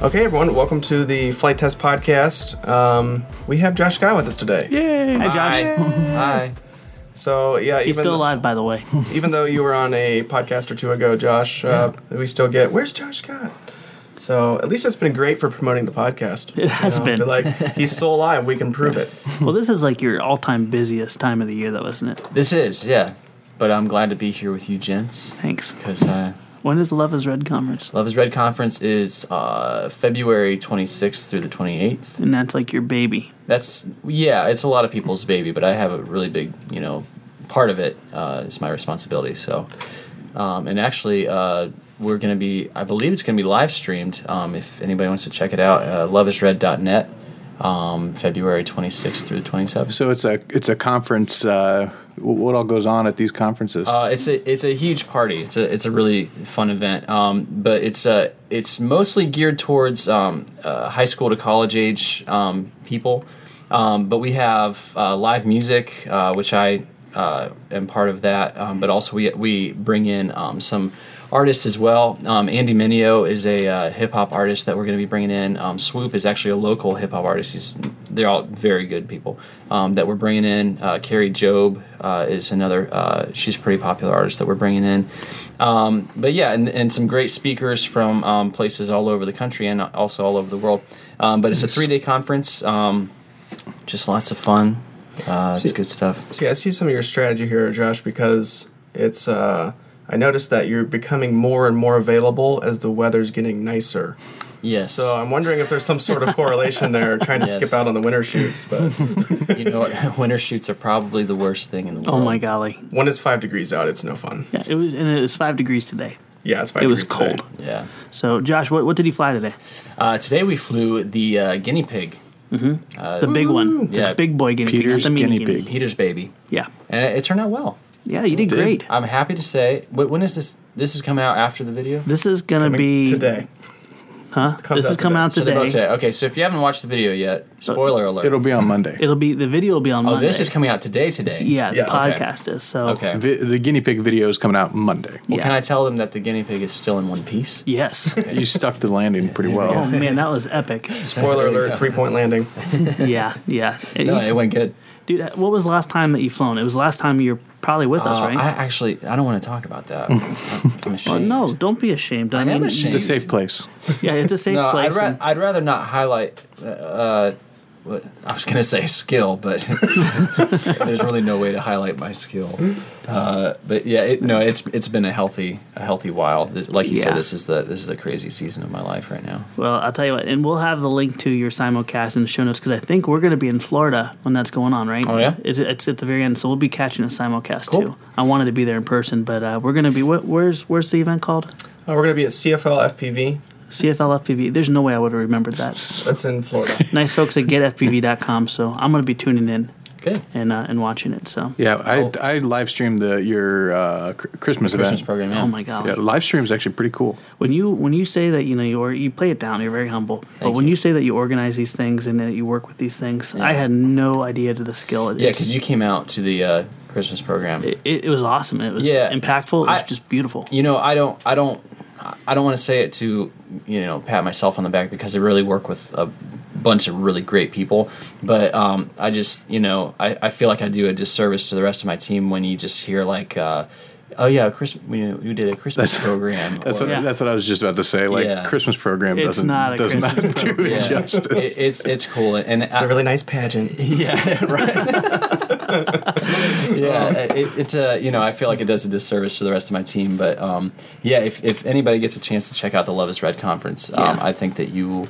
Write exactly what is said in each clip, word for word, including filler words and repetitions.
Okay, everyone, welcome to the Flight Test Podcast. Um, we have Josh Guy with us today. Yay! Hi, Josh. Hi. So, yeah, He's even still alive, by the way. even though you were on a podcast or two ago, Josh, uh, we still get, where's Josh Scott? So, at least it's been great for promoting the podcast. It has you know? been. They're like, he's still alive, we can prove it. Well, this is like your all-time busiest time of the year, though, isn't it? This is, yeah. But I'm glad to be here with you gents. Thanks. Because uh, When is the Love is Red conference? Love is Red Conference is uh, February twenty-sixth through the twenty-eighth. And that's like your baby. That's, yeah, it's a lot of people's baby, but I have a really big, you know, part of it uh, is my responsibility. So, um, and actually, uh, we're going to be, I believe it's going to be live streamed. Um, if anybody wants to check it out, uh, love is red dot net, um, February twenty-sixth through the twenty-seventh. So it's a it's a conference. Uh, what all goes on at these conferences? Uh, it's a it's a huge party. It's a it's a really fun event. Um, but it's uh it's mostly geared towards um, uh, high school to college age um, people. Um, but we have uh, live music, uh, which I uh, am part of that. Um, but also we we bring in um, some artists as well. Um, Andy Mineo is a uh, hip hop artist that we're going to be bringing in. Um, Swoop is actually a local hip hop artist. He's they're all very good people um, that we're bringing in. Uh, Carrie Job uh, is another. Uh, she's a pretty popular artist that we're bringing in. Um, but yeah, and, and some great speakers from um, places all over the country and also all over the world. Um, but it's a three day conference. Um, just lots of fun. Uh, See- it's good stuff. See, I see some of your strategy here, Josh, because it's, uh, I noticed that you're becoming more and more available as the weather's getting nicer. Yes. So I'm wondering if there's some sort of correlation there, trying to Yes. skip out on the winter shoots. But You know what? Winter shoots are probably the worst thing in the world. Oh, my golly. when it's five degrees out, it's no fun. Yeah, it was, and it was five degrees today. Yeah, it's five It was degrees today. cold. Yeah. So, Josh, what, what did you fly today? Uh, today we flew the uh, guinea pig. Uh, The big one. The Yeah. big boy guinea Peter's pig. Not the mini guinea guinea. pig. Peter's baby. Yeah. And it, it turned out well. Yeah, you did did. great. I'm happy to say. Wh- When is this? This is coming out after the video? This is going to Coming be... today. Huh? comes This out is coming today. out So they're both today. today. Okay, so if you haven't watched the video yet, spoiler alert. It'll be on Monday. It'll be... The video will be on oh, Monday. this is coming out today today? Yeah, Yes. the podcast is. So, Okay. Vi- the guinea pig video is coming out Monday. Well, yeah. can I tell them that the guinea pig is still in one piece? Yes. You stuck the landing pretty well. Oh, man, that was epic. Spoiler alert, three-point landing. Yeah, yeah. No, it went good. Dude, what was the last time that you flown? It was the last time you were probably with us, Uh, right? I actually, I don't want to talk about that. I'm, I'm ashamed. Well, no, don't be ashamed. I, I am mean, ashamed. It's a safe place. Yeah, it's a safe No, I'd, place. ra- and- I'd rather not highlight. Uh, what I was gonna say skill, but there's really no way to highlight my skill. Uh, but yeah, it, no, it's it's been a healthy a healthy while. This- Like you Yeah. said, this is the this is the crazy season of my life right now. well, I'll tell you what, and we'll have the link to your simulcast in the show notes because I think we're going to be in Florida when that's going on, right? Oh, yeah? Is it? It's at the very end, so we'll be catching a simulcast Cool. too. I wanted to be there in person, but uh, we're going to be. Wh- where's Where's the event called? Uh, we're going to be at C F L F P V. C F L F P V. There's no way I would have remembered that. That's in Florida. Nice folks at get f p v dot com. So I'm going to be tuning in Good. and uh, and watching it. So Yeah, Cool. I I live streamed the your uh, cr- Christmas, Christmas event. program. Yeah. oh my god. Yeah, live stream is actually pretty cool. When you when you say that you know you or you play it down, you're very humble. but Thank when you. you say that you organize these things and that you work with these things, I had no idea to the skill. It, Yeah, because you came out to the uh, Christmas program. it, it, it was awesome. It was Yeah. impactful. It was I- just beautiful. You know, I don't, I don't, I don't want to say it to, you know, pat myself on the back because I really work with a bunch of really great people. But um, I just, you know, I, I feel like I do a disservice to the rest of my team when you just hear like, uh, oh yeah, Chris, we, we did a Christmas That's- program. That's or- what Yeah. that's what I was just about to say. Like Yeah. Christmas program It's doesn't not a does not Christmas do program. it Yeah. justice. It, it's it's cool and It's a really nice pageant. yeah, right. yeah, it, it's a you know I feel like it does a disservice to the rest of my team, but um, yeah, if if anybody gets a chance to check out the Love Is Red conference, um, Yeah. I think that you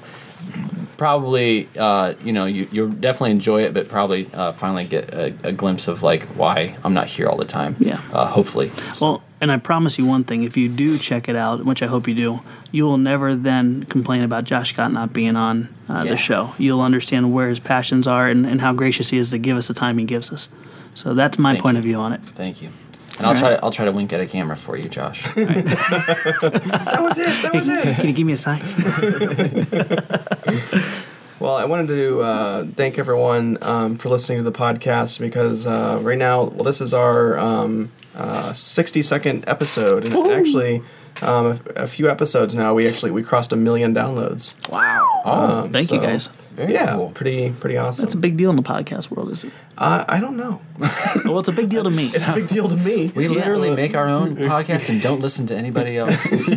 probably uh, you know you you'll definitely enjoy it, but probably uh, finally get a, a glimpse of like why I'm not here all the time. Yeah. uh, hopefully. Well, and I promise you one thing: if you do check it out, which I hope you do, you will never then complain about Josh Scott not being on uh, Yeah. the show. You'll understand where his passions are and, and how gracious he is to give us the time he gives us. So that's my Thank point you. of view on it. Thank you. And I'll All try right. to I'll try to wink at a camera for you, Josh. That was it. That was it. Can you give me a sign? Well, I wanted to uh, thank everyone um, for listening to the podcast because uh, right now, well, this is our um, uh, sixty-second episode, and actually, um, a, a few episodes now, we actually we crossed a million downloads. Wow. Oh, Um, Thank you, so, guys. Very yeah, cool. pretty pretty awesome. That's a big deal in the podcast world, isn't it? uh, I don't know. Well, it's a big deal to me. It's a big deal to me. We literally make our own podcast and don't listen to anybody else.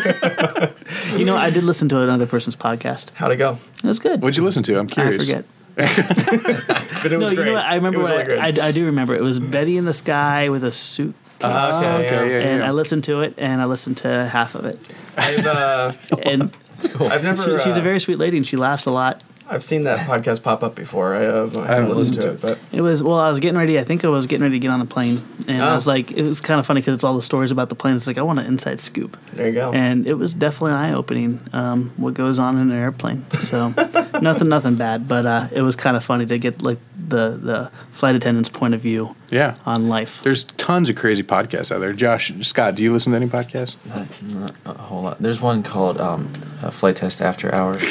You know, I did listen to another person's podcast. How'd it go? It was good. What'd you listen to? I'm I curious. forget. But it was No, you great. know what? I remember It was what really I, good. I, I do remember. It was Betty in the Sky with a suit. Uh, Oh, okay, yeah. okay, yeah, And yeah. I listened to it, and I listened to half of it. I've uh, And I've never. she, she's uh, a very sweet lady, and she laughs a lot. I've seen that podcast pop up before. I, uh, I haven't listened to it, but It was, well, I was getting ready. I think I was getting ready to get on a plane. And I Oh. was like, it was kind of funny because it's all the stories about the plane. It's like, I want an inside scoop. there you go. And it was definitely eye opening um, what goes on in an airplane. So nothing, nothing bad. But uh, it was kind of funny to get like the, the flight attendant's point of view Yeah. on life. There's tons of crazy podcasts out there. Josh, Scott, do you listen to any podcasts? Not, not a whole lot. There's one called um, uh, Flight Test After Hours.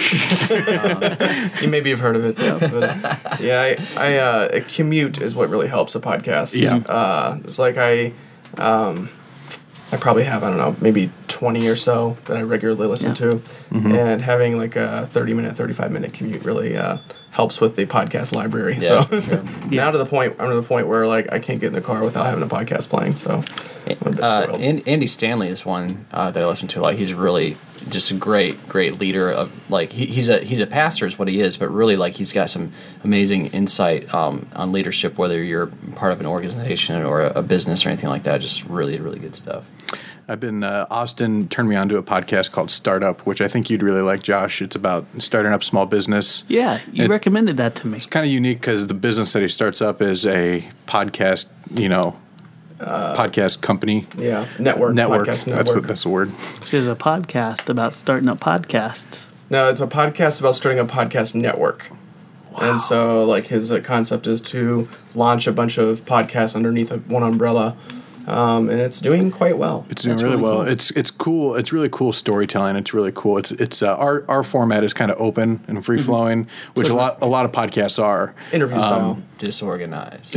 You maybe have heard of it. But, yeah, I, I uh, a commute is what really helps a podcast. Yeah. Uh, it's like I, um, I probably have, I don't know, maybe twenty or so that I regularly listen Yeah. to. Mm-hmm. And having like a thirty minute, thirty-five minute commute really uh, helps with the podcast library. Yeah, so for sure. now to the point, I'm to the point where like I can't get in the car without having a podcast playing. So I'm a bit Uh, spoiled. An- Andy Stanley is one uh, that I listen to. Like he's really just a great, great leader of like he, he's a he's a pastor is what he is, but really like he's got some amazing insight um, on leadership, whether you're part of an organization or a, a business or anything like that. Just really, really good stuff. I've been, uh, Austin turned me on to a podcast called Startup, which I think you'd really like, Josh. It's about starting up small business. Yeah, you It- recommended that to me. It's kind of unique because the business that he starts up is a podcast, you know, podcast company. yeah, network. Network. Podcast That's network. what that's the word. She has a podcast about starting up podcasts. No, it's a podcast about starting a podcast network. And so, like, his uh, concept is to launch a bunch of podcasts underneath a, one umbrella, um, and it's doing quite well. It's doing That's really, really well. cool. It's it's cool. It's really cool storytelling. It's really cool. It's it's uh, our our format is kind of open and free flowing, which a lot a lot of podcasts are. Interview Um, style. Disorganized.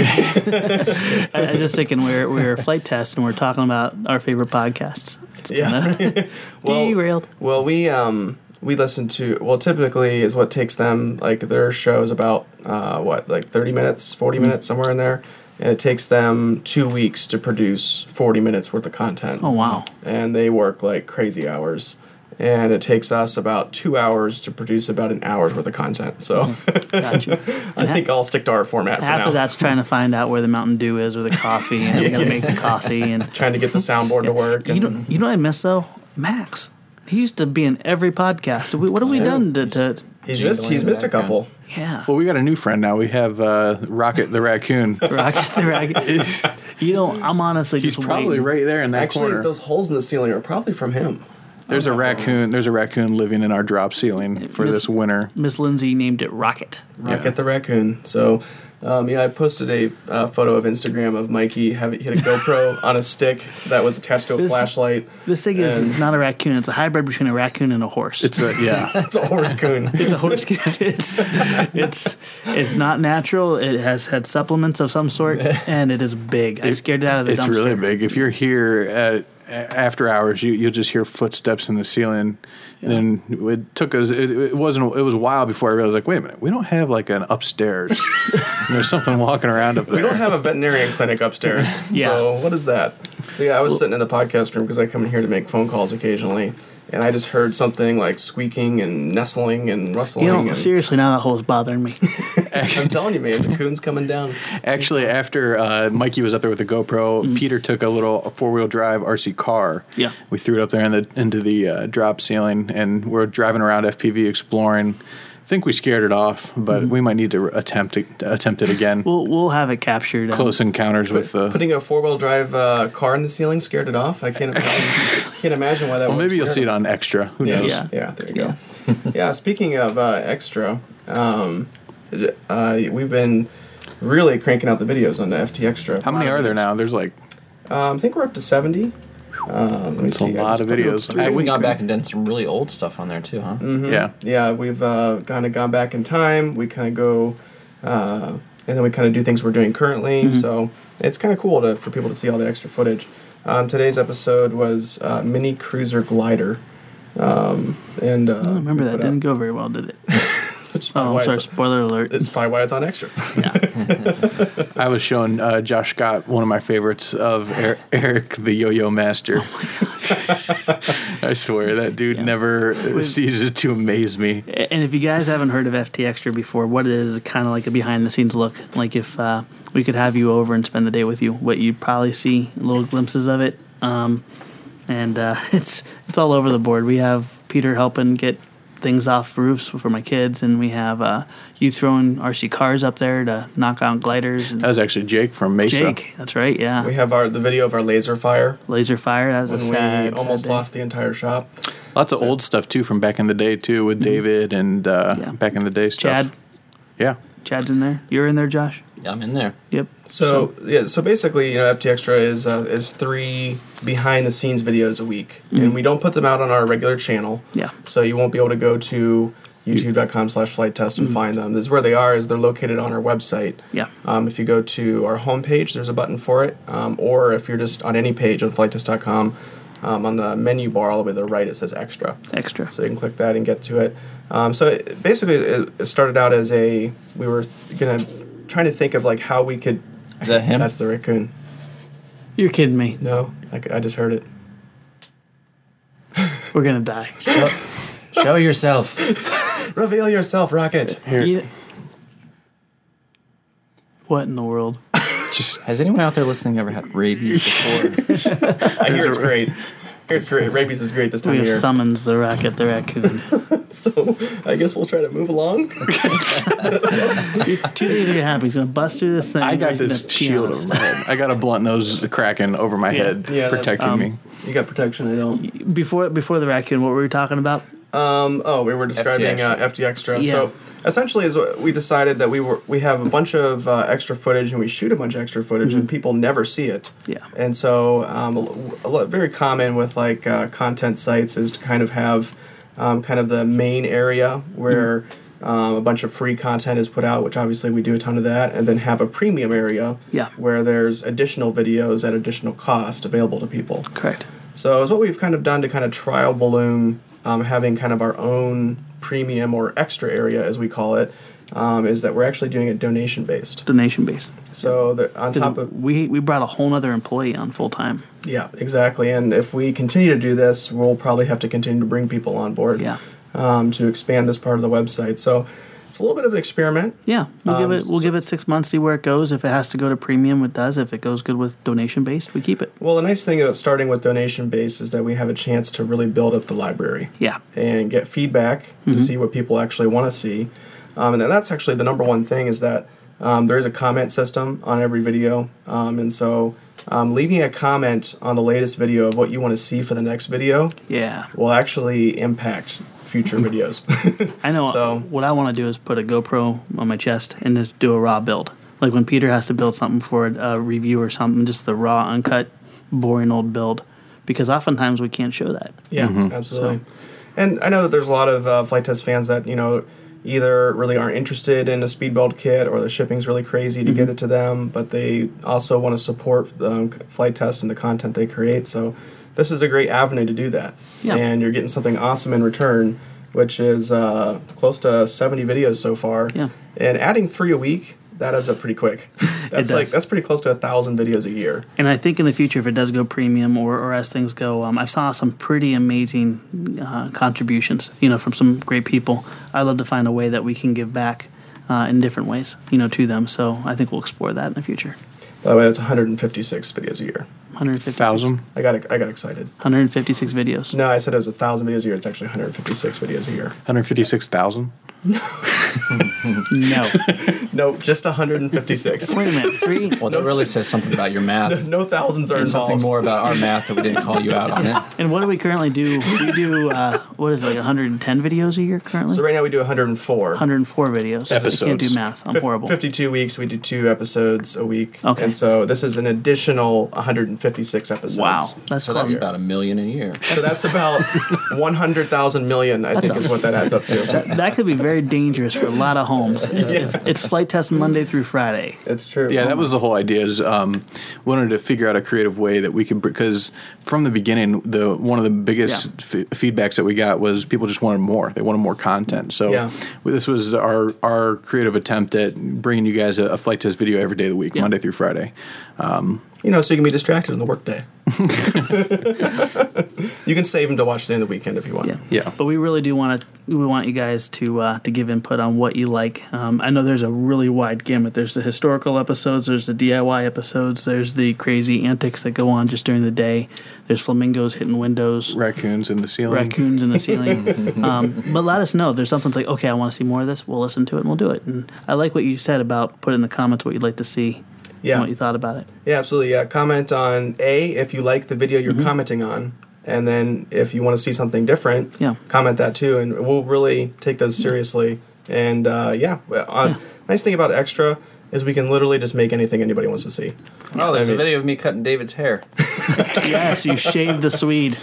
I, I was just thinking we're we're flight test and we're talking about our favorite podcasts. It's Yeah. kinda Well- derailed. Well, we um we listen to well typically is what takes them like their shows about uh what like thirty minutes, forty minutes somewhere in there. And it takes them two weeks to produce forty minutes worth of content. Oh wow. And they work like crazy hours. And it takes us about two hours to produce about an hour's worth of content. So Gotcha. I think I'll stick to our format for Half now. of that's trying to find out where the Mountain Dew is or the coffee, and we gotta make the coffee. And Trying to get the soundboard to work. you and- know, you know what I miss though? Max. He used to be in every podcast. So we, what have we Yeah. done to, to? He's Jingling missed. He's in the missed a couple. Yeah. Well, we got a new friend now. We have uh, Rocket the raccoon. Rocket the Racket. You know, I'm honestly He's just probably waiting. right there in that Actually, corner. those holes in the ceiling are probably from him. There's a raccoon. There's a raccoon living in our drop ceiling for Miss- this winter. Miss Lindsay named it Rocket. Rocket Yeah. the raccoon. So, um, yeah, I posted a uh, photo of Instagram of Mikey having he had a GoPro on a stick that was attached to a This- flashlight. This thing is And- not a raccoon. It's a hybrid between a raccoon and a horse. It's a yeah. It's a horse coon. It's a horse coon. It's it's it's not natural. It has had supplements of some sort, and it is big. I scared it out of the It's dumpster. really big. If you're here at after hours, you you'll just hear footsteps in the ceiling. Then it took us. It, it wasn't. It was a while before I realized, like, wait a minute, we don't have like an upstairs. There's something walking around up there. We don't have a veterinarian clinic upstairs. Yeah. So what is that? So yeah, I was sitting in the podcast room because I come in here to make phone calls occasionally, and I just heard something like squeaking and nestling and rustling. You know, and seriously, now that hole's bothering me. I'm telling you, man, the coon's coming down. Actually, after uh, Mikey was up there with the GoPro, Peter took a little four wheel drive R C car. Yeah. we threw it up there in the, into the uh, drop ceiling, and we're driving around F P V exploring. I think we scared it off, but we might need to attempt it, attempt it again. We'll we'll have it captured. um, Close encounters with the. Putting a four wheel drive uh, car in the ceiling scared it off. I can't imagine, can't imagine why that. Well, would maybe you'll scare see it them. on Extra. Who Yeah, knows? yeah, Yeah. there you go. Yeah, speaking of uh, extra, um, uh, we've been really cranking out the videos on the F T Extra. How many are there now? There's like Um, I think we're up to seventy. Uh, let me it's a see. I lot just of put it up videos. three. I- we gone back and done some really old stuff on there too, huh? Yeah. Yeah, we've uh, kind of gone back in time. We kind of go, uh, and then we kind of do things we're doing currently. Mm-hmm. So it's kind of cool to for people to see all the extra footage. Um, today's episode was uh, Mini Cruiser Glider. Um, and uh, I don't remember we that. put Didn't out- go very well, did it? which is probably Oh, why I'm sorry. it's- Spoiler alert. It's probably why it's on Extra. Yeah. I was showing uh, Josh Scott one of my favorites of er- Eric the Yo-Yo Master. I swear that dude Yeah. never ceases to amaze me. And if you guys haven't heard of F T Extra before, what it is kind of like a behind the scenes look. Like if uh, we could have you over and spend the day with you, what you'd probably see little glimpses of it. Um, and uh, it's it's all over the board. We have Peter helping get things off roofs for my kids, and we have uh, you throwing R C cars up there to knock out gliders. And That was actually Jake from Mesa. Jake, that's right, yeah. We have our the video of our laser fire Laser fire. That was when a sad, we almost sad day. lost the entire shop. Lots of old stuff too from back in the day too with David and uh, Yeah. back in the day stuff. Chad, Yeah. Chad's in there. You're in there, Josh. I'm in there. Yep. So, yeah, so basically, you know, F T Extra is uh, is three behind the scenes videos a week, and we don't put them out on our regular channel. Yeah. So you won't be able to go to youtube.com slash flight test and find them. This is where they are. Is they're located on our website. Yeah. Um, if you go to our homepage, there's a button for it. Um, or if you're just on any page on flight test dot com, um, on the menu bar all the way to the right, it says Extra. Extra. So you can click that and get to it. Um, so it, basically, it, it started out as a we were gonna trying to think of like how we could. Is that him? That's the raccoon. You're kidding me. No, I, c- I just heard it. We're gonna die. Show, show yourself. Reveal yourself, Rocket. Here, You- What in the world? just Has anyone out there listening ever had rabies before? I hear it's great. I hear it's great. Rabies is great this time We of have year. summons the racket, the raccoon. So I guess we'll try to move along. Two things are gonna happen. He's gonna bust through this thing. I or got he's this gonna pee shield on over us. my head. I got a blunt nose kraken over my head, Yeah, that- protecting um, me. You got protection. I don't. Before before the raccoon, what were we talking about? Um, oh, we were describing uh, Extra. F T Extra. Yeah. So essentially, is what we decided that we were we have a bunch of uh, extra footage and we shoot a bunch of extra footage and people never see it. Yeah. And so, um, a, a lot, very common with like uh, content sites is to kind of have um, kind of the main area where um, a bunch of free content is put out, which obviously we do a ton of that, and then have a premium area Yeah. where there's additional videos at additional cost available to people. Correct. So it's what we've kind of done to kind of trial balloon um, having kind of our own premium or extra area, as we call it, um, is that we're actually doing it donation based. Donation based. So the, on top of we we brought a whole other employee on full time. yeah, exactly. And if we continue to do this, we'll probably have to continue to bring people on board. Yeah. Um, to expand this part of the website. So it's a little bit of an experiment. Yeah. We'll give Um, it we'll so- give it six months, see where it goes. If it has to go to premium, it does. If it goes good with donation based, we keep it. Well, the nice thing about starting with donation based is that we have a chance to really build up the library. Yeah. And get feedback to see what people actually want to see. Um, and then that's actually the number one thing is that um, there is a comment system on every video. Um, and so um, leaving a comment on the latest video of what you want to see for the next video Yeah. will actually impact future videos. I know So- what I want to do is put a GoPro on my chest and just do a raw build. Like when Peter has to build something for a, a review or something, just the raw, uncut, boring old build. Because oftentimes we can't show that. Yeah, absolutely. And I know that there's a lot of uh, flight test fans that, you know, either really aren't interested in a speed build kit or the shipping's really crazy to get it to them, but they also want to support um, flight tests and the content they create. So this is a great avenue to do that. Yeah. And you're getting something awesome in return, which is uh, close to seventy videos so far. Yeah. And adding three a week, that adds up pretty quick. That's does. like that's pretty close to a thousand videos a year. And I think in the future, if it does go premium or, or as things go, um, I saw some pretty amazing uh, contributions, you know, from some great people. I'd love to find a way that we can give back uh, in different ways, you know, to them. So I think we'll explore that in the future. By the way, that's one hundred fifty-six videos a year. one hundred fifty-six, Thousand. I got I got excited. one hundred fifty-six videos. No, I said it was a thousand videos a year. It's actually one hundred fifty-six videos a year. one hundred fifty-six thousand. No. No, just one hundred fifty-six. Wait a minute. Three? Well, that really says something about your math. No thousands are And involved. something more about our math that we didn't call you out on it. And what do we currently do? We do, uh, what is it, like one hundred ten videos a year currently? So right now we do one hundred four. one hundred four videos. I can't do Episodes. math. I'm Fif- horrible. fifty-two weeks, we do two episodes a week. Okay. And so this is an additional one hundred fifty-six episodes. Wow. That's So that's close. about a million a year. So that's about one hundred thousand million, I think, is what that adds up to. That could be very dangerous for a lot of homes. If- if it's flight test Monday through Friday. It's true. Yeah, that was the whole idea. Is um, wanted to figure out a creative way that we could, because from the beginning, the one of the biggest Yeah. f- feedbacks that we got was people just wanted more. They wanted more content. So Yeah. this was our our creative attempt at bringing you guys a, a flight test video every day of the week, Yeah. Monday through Friday. You know, so you can be distracted in the workday. You can save them to watch during the weekend if you want. Yeah. Yeah. But we really do want to. We want you guys to uh, to give input on what you like. Um, I know there's a really wide gamut. There's the historical episodes. There's the D I Y episodes. There's the crazy antics that go on just during the day. There's flamingos hitting windows. Raccoons in the ceiling. Raccoons in the ceiling. um, but let us know if there's something that's like, okay, I want to see more of this. We'll listen to it and we'll do it. And I like what you said about put in the comments what you'd like to see. Yeah. And what you thought about it. Yeah, absolutely. Yeah, comment on A, if you like the video you're Mm-hmm. commenting on, and then if you want to see something different, Yeah. comment that too, and we'll really take those seriously. And uh, yeah, well, uh, Yeah. nice thing about Extra is we can literally just make anything anybody wants to see. Oh, there's I a mean- video of me cutting David's hair. Yes, you shaved the Swede.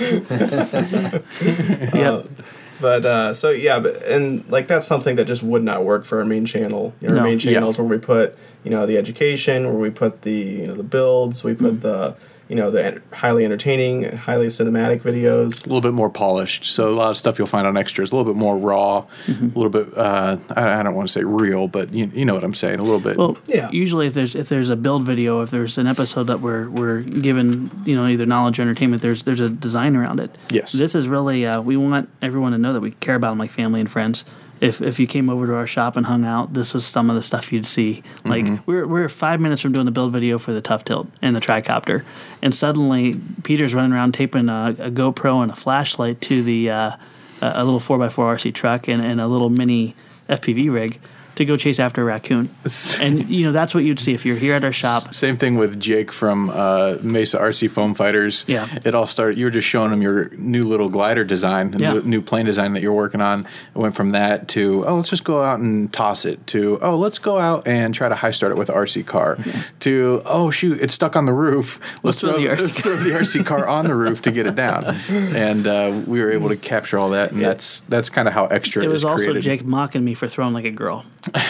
Yep. But uh, so yeah, but and like that's something that just would not work for our main channel. You know, No. our main Yeah. channels where we put you know the education, where we put the you know the builds, we Mm-hmm. put the you know the ent- highly entertaining, highly cinematic videos. A little bit more polished. So a lot of stuff you'll find on Extras, a little bit more raw, Mm-hmm. a little bit, uh, I, I don't want to say real, but you, you know what I'm saying, a little bit. Well, Yeah. usually if there's if there's a build video, if there's an episode that we're we're given, you know, either knowledge or entertainment, there's there's a design around it. Yes. This is really uh, we want everyone to know that we care about them like family and friends. If if you came over to our shop and hung out, this was some of the stuff you'd see. Like we're we're five minutes from doing the build video for the Tough Tilt and the tricopter, and suddenly Peter's running around taping a, a GoPro and a flashlight to the uh, a a little four by four R C truck and, and a little mini F P V rig to go chase after a raccoon. And you know that's what you'd see if you're here at our shop. Same thing with Jake from uh, Mesa R C Foam Fighters. Yeah. It all started, you were just showing him your new little glider design, the Yeah. new, new plane design that you're working on. It went from that to, oh, let's just go out and toss it, to, oh, let's go out and try to high start it with an R C car, to, oh, shoot, it's stuck on the roof. Let's, throw throw, the R C let's throw the R C car on the roof to get it down. And uh, we were able to capture all that, and that's that's kind of how Extra It was is also created. Jake mocking me for throwing like a girl.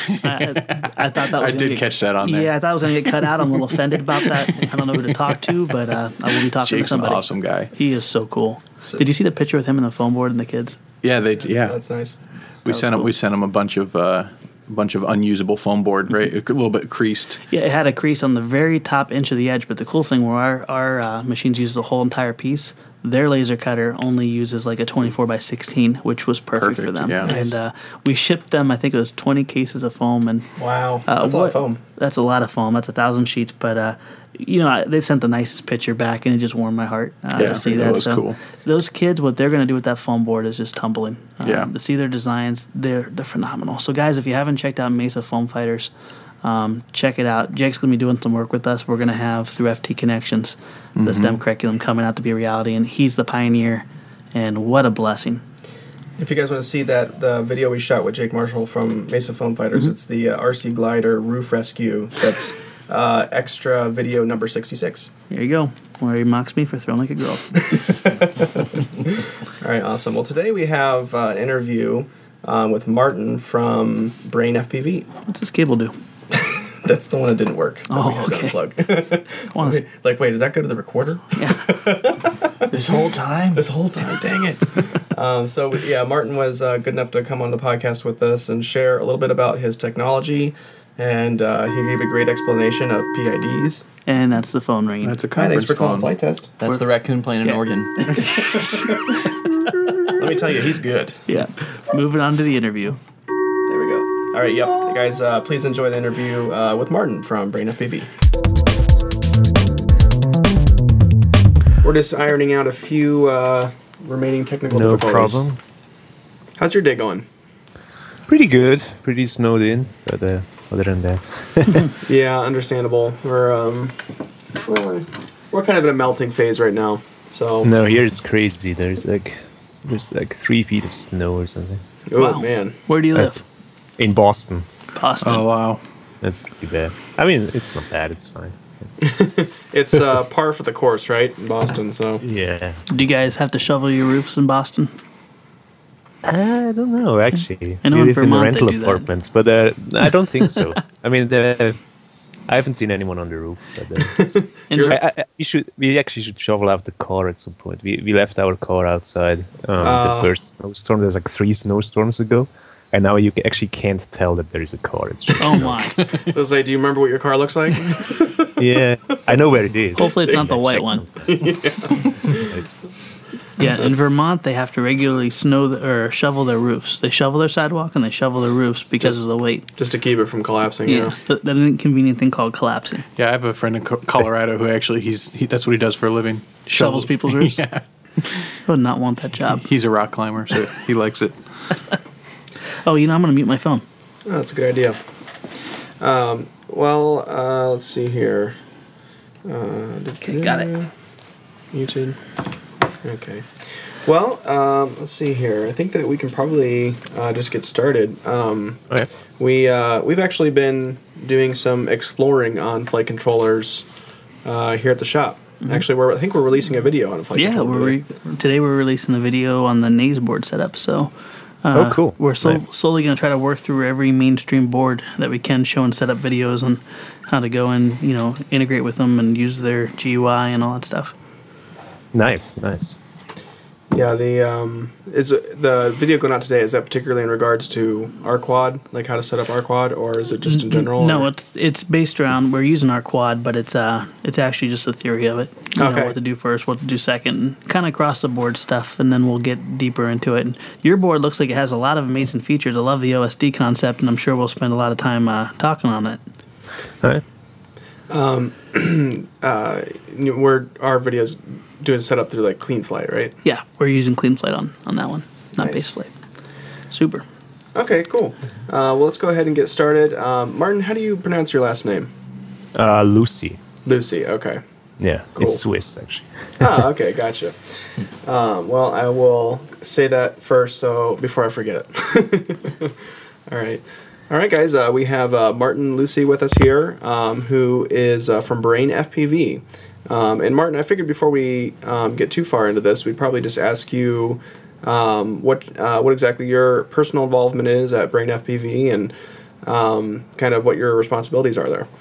I, I thought that was I gonna did get, catch that on there. Yeah, I thought I was going to get cut out. I'm a little offended about that. I don't know who to talk to, but uh, I will be talking Jake's to an somebody. awesome guy. He is so cool. Did you see the picture with him and the foam board and the kids? Yeah, they, yeah. That's nice. We That sent was him. cool. We sent him a bunch of uh, a bunch of unusable foam board, right? A little bit creased. Yeah, it had a crease on the very top inch of the edge, but the cool thing were our, our uh, machines use the whole entire piece. Their laser cutter only uses like a twenty-four by sixteen, which was perfect, for Perfect, them. yeah. And Nice. uh, we shipped them, I think it was twenty cases of foam. And Wow, uh, that's a lot what- of foam. That's a lot of foam. That's a thousand sheets. But, uh, you know, I- they sent the nicest picture back, and it just warmed my heart uh, Yeah, to see that that. was so cool. Those kids, what they're going to do with that foam board is just tumbling. Um, Yeah. To see their designs, they're they're phenomenal. So, guys, if you haven't checked out Mesa Foam Fighters, um, check it out. Jake's going to be doing some work with us. We're going to have, through F T Connections, Mm-hmm. the STEM curriculum coming out to be a reality, and he's the pioneer, and what a blessing. If you guys want to see that the video we shot with Jake Marshall from Mesa Foam Fighters, Mm-hmm. it's the uh, R C Glider Roof Rescue. That's uh, Extra video number sixty-six. Here you go, where he mocks me for throwing like a girl. All right, awesome. Well, today we have uh, an interview um, with Martin from Brain F P V. What's this cable do? That's the one that didn't work. that Oh, we had to okay. unplug. Wanna So we- like, wait, does that go to the recorder? This whole time? This whole time, dang it. um, so, yeah, Martin was uh, good enough to come on the podcast with us and share a little bit about his technology. And uh, he gave a great explanation of P I Ds. And that's the phone ringing. That's a Hi, conference thanks for calling phone. Flight Test. That's the raccoon playing an Yeah. organ. Let me tell you, he's good. Yeah. Moving on to the interview. There we go. All right, yep. Guys, uh, please enjoy the interview uh, with Martin from Brain F P V. We're just ironing out a few uh, remaining technical No difficulties. problem. How's your day going? Pretty good. Pretty snowed in, but uh, other than that, Yeah, understandable. We're um, we're, we're kind of in a melting phase right now. So, no, here it's crazy. There's like there's like three feet of snow or something oh Wow. man, Where do you That's- live? in Boston. Boston. Oh wow! That's pretty bad. I mean, it's not bad. It's fine. it's uh, par for the course, right, in Boston. So, Yeah. Do you guys have to shovel your roofs in Boston? I don't know, actually. I know we in live in Vermont they rental do that. apartments, but uh, I don't think so. I mean, the, I haven't seen anyone on the roof. But, uh, And I, I, we should. We actually should shovel out the car at some point. We we left our car outside um, the Oh. first snowstorm. There's like three snowstorms ago, and now you ca- actually can't tell that there is a car. It's just oh my! So it's like, do you remember what your car looks like? yeah. I know where it is. Hopefully it's not the I white check one. sometimes. It's- Yeah, in Vermont they have to regularly snow the, or shovel their roofs. They shovel their sidewalk and they shovel their roofs because Just- of the weight. Just to keep it from collapsing. Yeah, Yeah. that, that inconvenient thing called collapsing. Yeah, I have a friend in Co- Colorado who actually he's he, that's what he does for a living. Shovels people's roofs? Yeah, I would not want that job. he's a rock climber, so he likes it. Oh, you know, I'm going to mute my phone. Oh, that's a good idea. Um, well, uh, let's see here. Uh, Okay, got it. Muted. Okay. Well, um, let's see here. I think that we can probably uh, just get started. Um, okay. we uh, we've actually been doing some exploring on flight controllers uh, here at the shop. Actually, we're I think we're releasing a video on a flight Mm-hmm. Yeah, controller. we're today. re- today we're releasing the video on the Naze board setup. So, uh, Oh, cool. We're so, Nice. slowly going to try to work through every mainstream board that we can, show and set up videos on how to go and you know integrate with them and use their G U I and all that stuff. Nice, nice. Yeah, the um, is it- the video going out today? Is that particularly in regards to R-Quad, like how to set up R-Quad, or is it just in general? No, or- it's it's based around we're using our quad, but it's uh it's actually just the theory of it. You Okay. know what to do first, what to do second, and kind of across the board stuff, and then we'll get deeper into it. And your board looks like it has a lot of amazing features. I love the O S D concept, and I'm sure we'll spend a lot of time uh, talking on it. All right. uh, you know, we're our videos doing setup through like CleanFlight, right? Yeah, we're using CleanFlight on on that one, not Nice. BaseFlight. Super. Okay, cool. Uh, well, let's go ahead and get started. Um, Martin, how do you pronounce your last name? Uh, Lucy. Lucy. Okay. Yeah, Cool. it's Swiss actually. Ah, okay, gotcha. Um, well, I will say that first, so before I forget it. All right, all right, guys. Uh, we have uh, Martin Lucy with us here, um, who is uh, from Brain F P V. Um, and Martin, I figured before we um, get too far into this, we'd probably just ask you um, what uh, what exactly your personal involvement is at Brain F P V, and um, kind of what your responsibilities are there.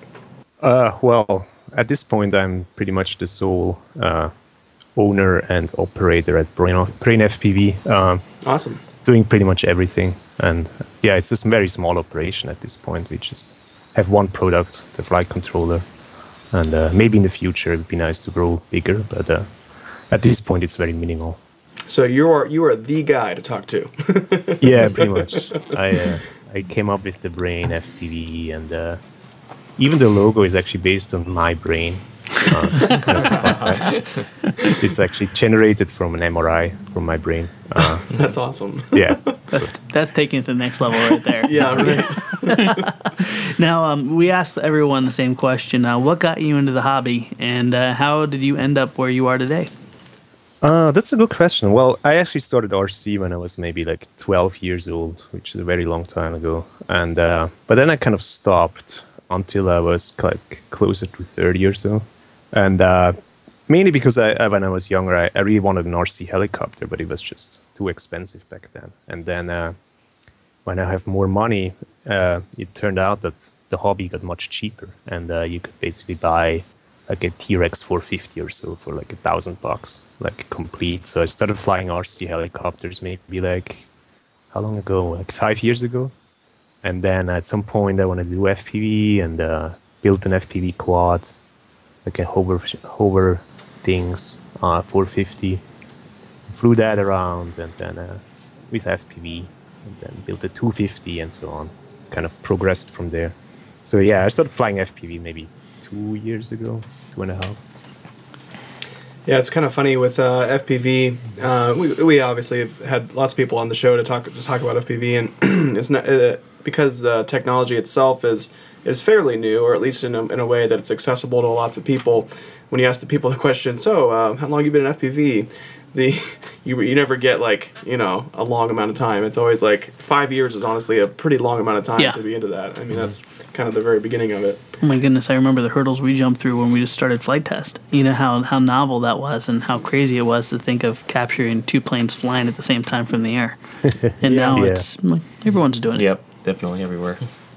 Uh, well, at this point, I'm pretty much the sole uh, owner and operator at Brain, Brain F P V, um, Awesome. doing pretty much everything. And yeah, it's just a very small operation at this point. We just have one product, the flight controller. And uh, maybe in the future it would be nice to grow bigger, but uh, at this point it's very minimal. So you are you are the guy to talk to. Yeah, pretty much. I uh, I came up with the Brain F P V, and uh, even the logo is actually based on my brain. Uh, it's, kind of fun, right? It's actually generated from an M R I from my brain. Uh, That's awesome. yeah. That's that's taking it to the next level right there. Yeah, right. Now, um, we asked everyone the same question. Uh, what got you into the hobby, and uh, how did you end up where you are today? Uh, that's a good question. Well, I actually started R C when I was maybe like twelve years old, which is a very long time ago. And uh, but then I kind of stopped until I was like closer to thirty or so. And uh, mainly because I, I, when I was younger, I, I really wanted an R C helicopter, but it was just too expensive back then. And then uh, when I have more money, uh, it turned out that the hobby got much cheaper, and uh, you could basically buy like a T-Rex four fifty or so for like a thousand bucks, like complete. So I started flying R C helicopters maybe like, how long ago? Like five years ago. And then at some point I wanted to do F P V and uh, built an F P V quad, like a hover hover things, uh, four fifty. Flew that around, and then uh, with F P V, and then built a two fifty and so on. Kind of progressed from there. So yeah, I started flying F P V maybe two years ago, two and a half. Yeah, it's kind of funny with uh, F P V. Uh, we we obviously have had lots of people on the show to talk to talk about F P V, and it's not uh, because the technology itself is is fairly new, or at least in a, in a way that it's accessible to lots of people. When you ask the people the question, so uh, how long have you been in F P V? the you you never get like you know a long amount of time. It's always like five years is honestly a pretty long amount of time Yeah. to be into that. I mean that's kind of the very beginning of it. Oh my goodness, I remember the hurdles we jumped through when we just started flight test. You know how, how novel that was and how crazy it was to think of capturing two planes flying at the same time from the air. And now Yeah. it's like, everyone's doing it. Yep, definitely everywhere.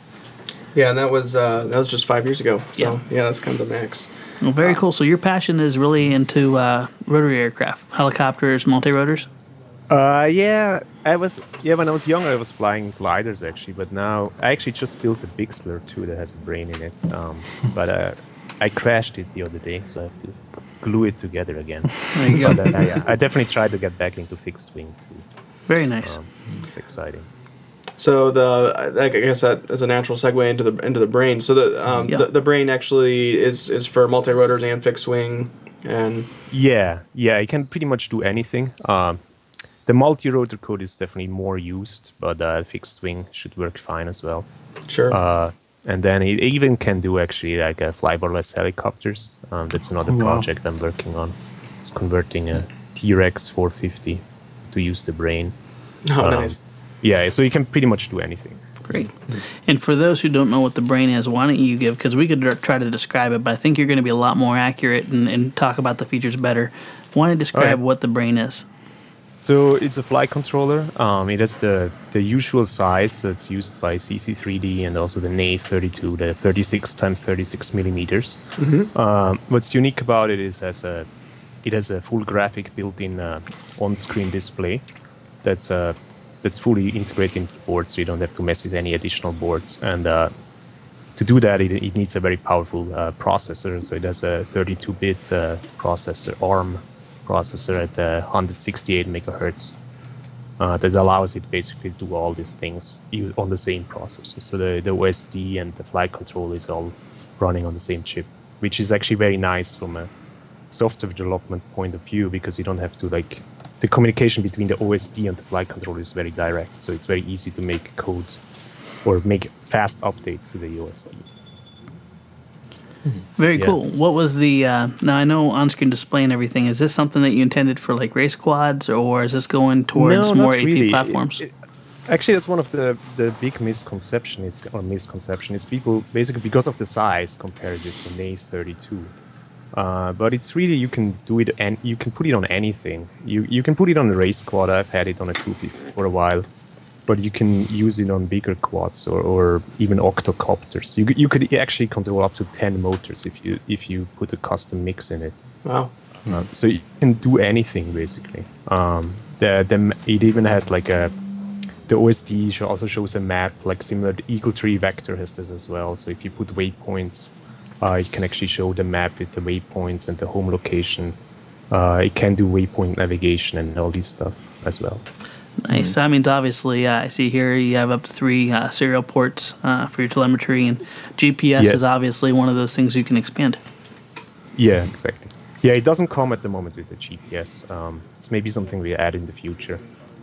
Yeah, and that was uh, that was just five years ago. So Yeah. yeah, that's kind of the max. Well, very cool. So your passion is really into uh, rotary aircraft, helicopters, multi-rotors? Uh, yeah, I was yeah when I was younger I was flying gliders actually, but now I actually just built a Bixler too that has a brain in it. Um, but uh, I crashed it the other day, so I have to glue it together again. There you go. But uh, yeah, I definitely tried to get back into fixed wing too. Very nice. Um, it's exciting. So the I guess that is a natural segue into the into the brain. So the um, Yeah. the, the brain actually is is for multi rotors and fixed wing, and Yeah, yeah, you can pretty much do anything. Um, the multi-rotor code is definitely more used, but uh, fixed wing should work fine as well. sure. Uh, and then it even can do actually like uh, flybarless helicopters. Um, that's another Oh, wow. project I'm working on. It's converting a T-Rex four fifty to use the brain. oh, um, nice. Yeah, so you can pretty much do anything. Great. And for those who don't know what the brain is, why don't you give, because we could d- try to describe it, but I think you're going to be a lot more accurate and, and talk about the features better. Why don't you describe Okay. what the brain is? So it's a flight controller. Um, it has the, the usual size that's used by C C three D and also the N A S thirty-two, the thirty-six times thirty-six millimeters. Um, what's unique about it is as a, it has a full graphic built-in uh, on-screen display that's uh, that's fully integrated into the board, so you don't have to mess with any additional boards. And uh, to do that, it, it needs a very powerful uh, processor. So it has a thirty-two bit uh, processor, ARM processor at uh, one hundred sixty-eight megahertz uh, that allows it basically to do all these things u- on the same processor. So the, the O S D and the flight control is all running on the same chip, which is actually very nice from a software development point of view because you don't have to like the communication between the O S D and the flight controller is very direct. So it's very easy to make code or make fast updates to the O S D. Very Yeah. cool. What was the, uh, now I know on-screen display and everything, is this something that you intended for like race quads or is this going towards No, more not A P really. platforms? It- it- actually, that's one of the, the big misconception is or misconception is people basically because of the size compared with the N A S thirty-two. Uh, but it's really you can do it and you can put it on anything. You you can put it on a race quad. I've had it on a two fifty for a while, but you can use it on bigger quads or, or even octocopters. You could- you could actually control up to ten motors if you if you put a custom mix in it. Wow. Uh, so you can do anything basically. Um, the, the it even has like a the O S D show also shows a map like similar to Eagle Tree Vector has this as well. So if you put waypoints, uh, it can actually show the map with the waypoints and the home location. Uh, it can do waypoint navigation and all these stuff as well. Nice. That means obviously, uh, I see here you have up to three uh, serial ports uh, for your telemetry, and G P S Yes. is obviously one of those things you can expand. Yeah, exactly. Yeah, it doesn't come at the moment with the G P S. Um, it's maybe something we add in the future.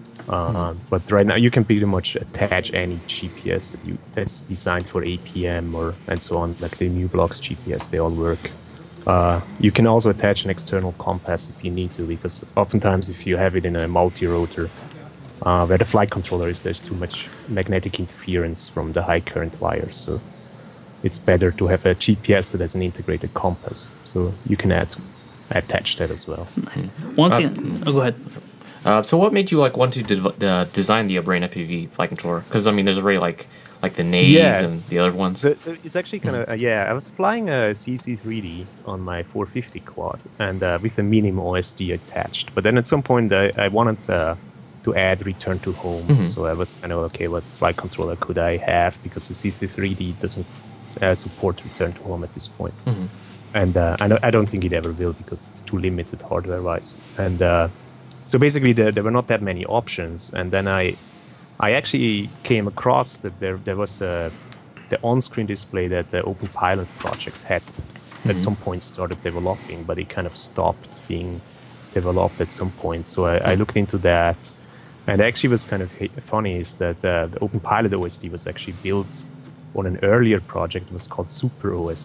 Uh, But right now, you can pretty much attach any G P S that you that's designed for A P M or and so on, like the New Blocks G P S. They all work. Uh, you can also attach an external compass if you need to, because oftentimes if you have it in a multi-rotor, uh, where the flight controller is, there's too much magnetic interference from the high current wires. So it's better to have a G P S that has an integrated compass. So you can add attach that as well. One Uh, thing. Oh, go ahead. Uh, so what made you like want to de- uh, design the Brain F P V flight controller? Because I mean, there's already like like the N A S Yes. and the other ones. So, so it's actually kind of uh, yeah. I was flying a C C three D on my four fifty quad and uh, with the minimum O S D attached. But then at some point I, I wanted uh, to add return to home. So I was kind of okay. What flight controller could I have? Because the C C three D doesn't uh, support return to home at this point. And uh, I, don't, I don't think it ever will because it's too limited hardware-wise. And uh, so basically, there, there were not that many options. And then I, I actually came across that there there was a, the on-screen display that the Open Pilot project had at some point started developing, but it kind of stopped being developed at some point. So I, I looked into that, and actually what's kind of h- funny is that uh, the Open Pilot O S D was actually built on an earlier project that was called Super O S D.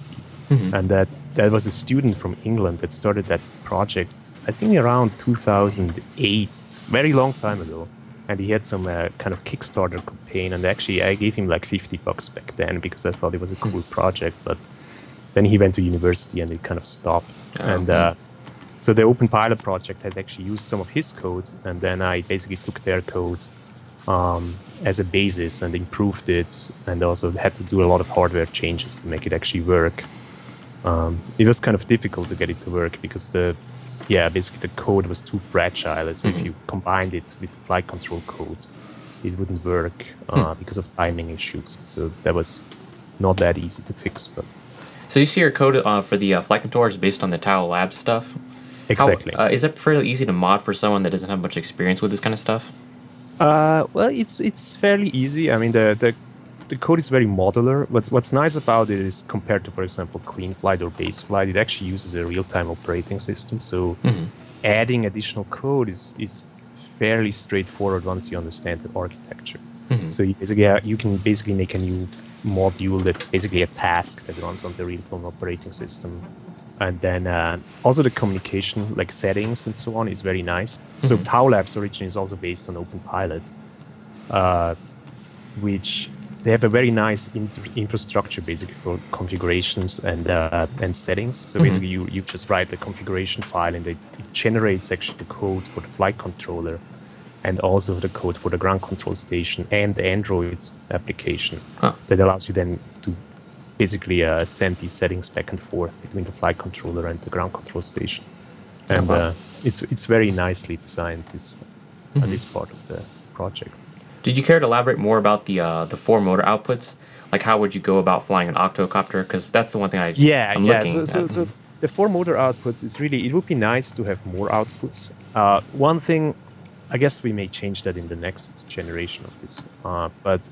Mm-hmm. And that, that was a student from England that started that project, I think around two thousand eight, very long time ago. And he had some uh, kind of Kickstarter campaign. And actually, I gave him like fifty bucks back then because I thought it was a cool mm-hmm. project. But then he went to university and it kind of stopped. Oh, and uh, so the Open Pilot project had actually used some of his code. And then I basically took their code um, as a basis and improved it. And also had to do a lot of hardware changes to make it actually work. Um, it was kind of difficult to get it to work because the, yeah, basically the code was too fragile. So mm-hmm. if you combined it with the flight control code, it wouldn't work uh, mm. because of timing issues. So that was not that easy to fix. But so you see your code uh, for the uh, flight controller is based on the Tau Labs stuff? Exactly. How, uh, is it fairly easy to mod for someone that doesn't have much experience with this kind of stuff? Uh, well, it's it's fairly easy. I mean, the the The code is very modular. What's what's nice about it is compared to, for example, CleanFlight or BaseFlight, it actually uses a real-time operating system. So mm-hmm. adding additional code is is fairly straightforward once you understand the architecture. Mm-hmm. So you basically you can basically make a new module that's basically a task that runs on the real-time operating system. And then uh, also the communication, like settings and so on, is very nice. Mm-hmm. So Tau Labs originally is also based on OpenPilot, uh, which they have a very nice inter- infrastructure basically for configurations and uh, and settings. So mm-hmm. basically you, you just write the configuration file and it generates actually the code for the flight controller and also the code for the ground control station and the Android application huh. that allows you then to basically uh, send these settings back and forth between the flight controller and the ground control station. And uh-huh. uh, it's it's very nicely designed, this, mm-hmm. uh, this part of the project. Did you care to elaborate more about the uh, the four motor outputs? Like, how would you go about flying an octocopter? Because that's the one thing I yeah I'm yeah. looking So, so, at. so the four motor outputs is really, it would be nice to have more outputs. Uh, one thing, I guess we may change that in the next generation of this. Uh, but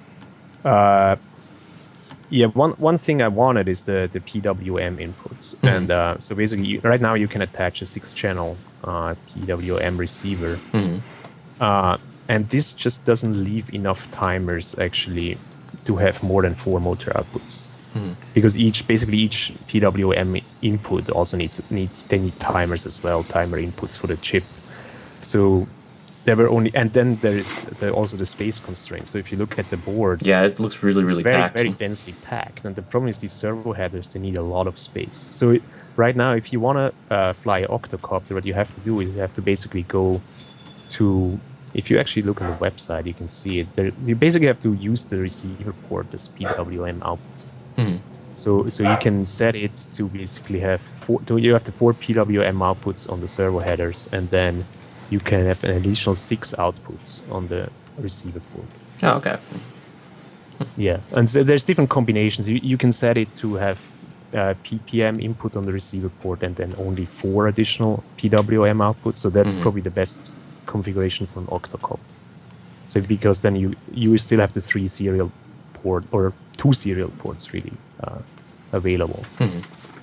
uh, yeah, one one thing I wanted is the the P W M inputs, mm-hmm. and uh, so basically you, right now you can attach a six channel uh, P W M receiver. Mm-hmm. Uh, And this just doesn't leave enough timers actually to have more than four motor outputs, mm-hmm. because each basically each P W M input also needs needs they need timers as well, timer inputs for the chip. So there were only, and then there is the, also the space constraint. So if you look at the board, yeah, it looks really really it's very packed. very densely packed. And the problem is these servo headers, they need a lot of space. So it, right now, if you want to uh, fly an octocopter, what you have to do is you have to basically go to, if you actually look on the website, you can see it. There, you basically have to use the receiver port as P W M output. Mm-hmm. So, so you can set it to basically have four. You have the four P W M outputs on the servo headers, and then you can have an additional six outputs on the receiver port. Oh, okay. Yeah, and so there's different combinations. You you can set it to have uh, P P M input on the receiver port, and then only four additional P W M outputs. So that's mm-hmm. probably the best configuration for an octocopter. So because then you you still have the three serial port or two serial ports really uh, available. Mm-hmm.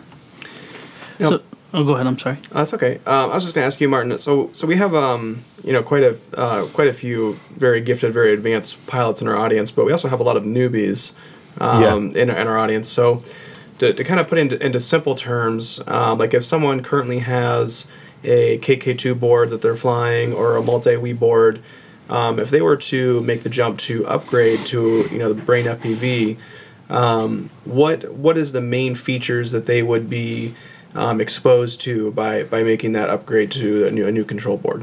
Yep. So, oh, go ahead. I'm sorry. Uh, that's okay. Um, I was just going to ask you, Martin. So so we have um you know quite a uh, quite a few very gifted, very advanced pilots in our audience, but we also have a lot of newbies um, yeah. in, in our audience. So to, to kind of put into into simple terms, um, like if someone currently has a K K two board that they're flying or a multi-wii board, um, if they were to make the jump to upgrade to you know the Brain F P V, um, what what is the main features that they would be um, exposed to by, by making that upgrade to a new a new control board?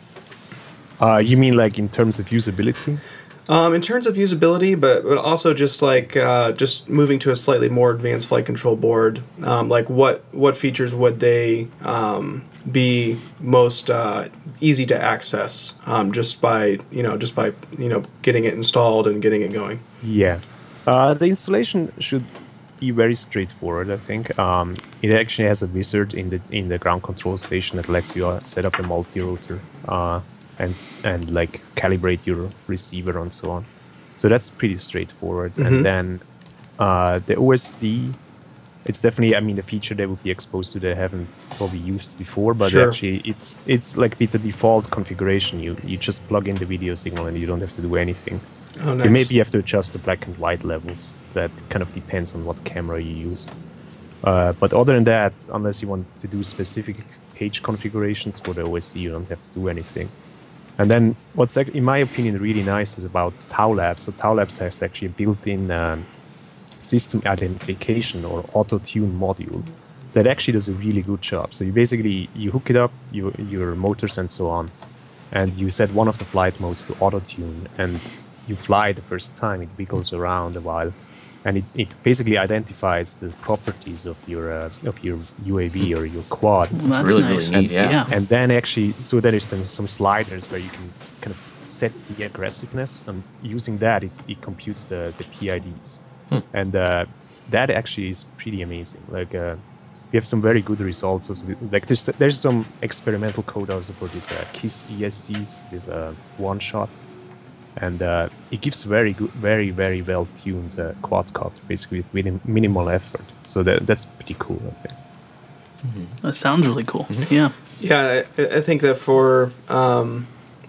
Uh, you mean like in terms of usability? Um, in terms of usability, but, but also just like uh, just moving to a slightly more advanced flight control board, um, like what what features would they um, be most uh, easy to access um, just by you know just by you know getting it installed and getting it going? Yeah, uh, the installation should be very straightforward. I think um, it actually has a wizard in the in the ground control station that lets you uh, set up a multi-rotor. Uh, and and like calibrate your receiver and so on. So that's pretty straightforward. Mm-hmm. And then uh, the O S D, it's definitely, I mean, a feature they would be exposed to they haven't probably used before, but sure. actually it's it's like it's a default configuration. You you just plug in the video signal and you don't have to do anything. Oh, nice. You maybe have to adjust the black and white levels. That kind of depends on what camera you use. Uh, but other than that, unless you want to do specific page configurations for the O S D, you don't have to do anything. And then what's, ac- in my opinion, really nice is about Tau Labs. So Tau Labs has actually a built-in um, system identification or auto-tune module that actually does a really good job. So you basically, you hook it up, you, your motors and so on, and you set one of the flight modes to auto-tune, and you fly the first time, it wiggles around a while, and it, it basically identifies the properties of your uh, of your U A V or your quad. Well, that's really, really nice. neat, yeah. And then actually, so there is some, some sliders where you can kind of set the aggressiveness, and using that, it, it computes the, the P I Ds. Hmm. And uh, that actually is pretty amazing. Like, uh, we have some very good results. As we, like, there's, there's some experimental code also for these uh, KISS E S Cs with uh, one shot. And uh, it gives very good, very, very well-tuned uh, quadcopter, basically with minim- minimal effort. So that, that's pretty cool, I think. That sounds really cool. Yeah. Yeah, I, I think that for um,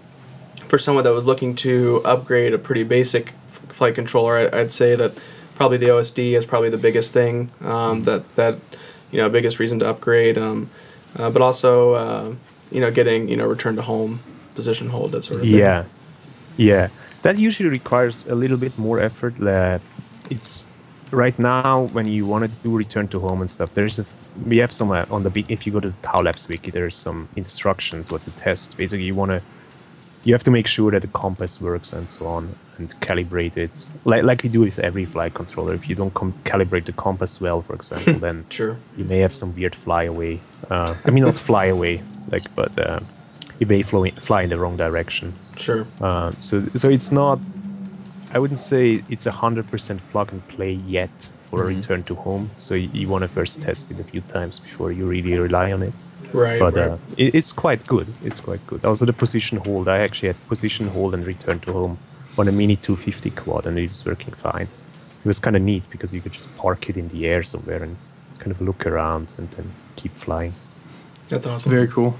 for someone that was looking to upgrade a pretty basic f- flight controller, I, I'd say that probably the O S D is probably the biggest thing. Um, that that you know, biggest reason to upgrade. Um, uh, but also, uh, you know, getting you know return to home, position hold, that sort of thing. Yeah, yeah. That usually requires a little bit more effort. Uh, it's right now when you want to do return to home and stuff. There's a we have some uh, on the big. If you go to the Tau Labs wiki, there's some instructions what to test. Basically, you want to you have to make sure that the compass works and so on, and calibrate it like like we do with every flight controller. If you don't com- calibrate the compass well, for example, then Sure. you may have some weird fly away. Uh, I mean, not fly away, like, but uh, you may fly, fly in the wrong direction. Sure. Uh, so, so it's not. I wouldn't say it's a hundred percent plug and play yet for a return to home. So you, you want to first test it a few times before you really rely on it. Right. But right. uh, it, it's quite good. It's quite good. Also, the position hold. I actually had position hold and return to home on a Mini two fifty quad, and it was working fine. It was kind of neat because you could just park it in the air somewhere and kind of look around and then keep flying. That's awesome. Very cool.